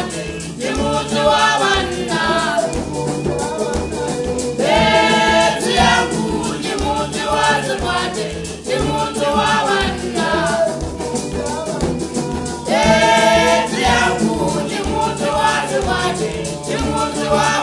wazibate, chimuti wawana. Beti yangu, chimuti wazibate, chimuti wawana. Beti yangu, chimuti wazibate, chimuti wawana.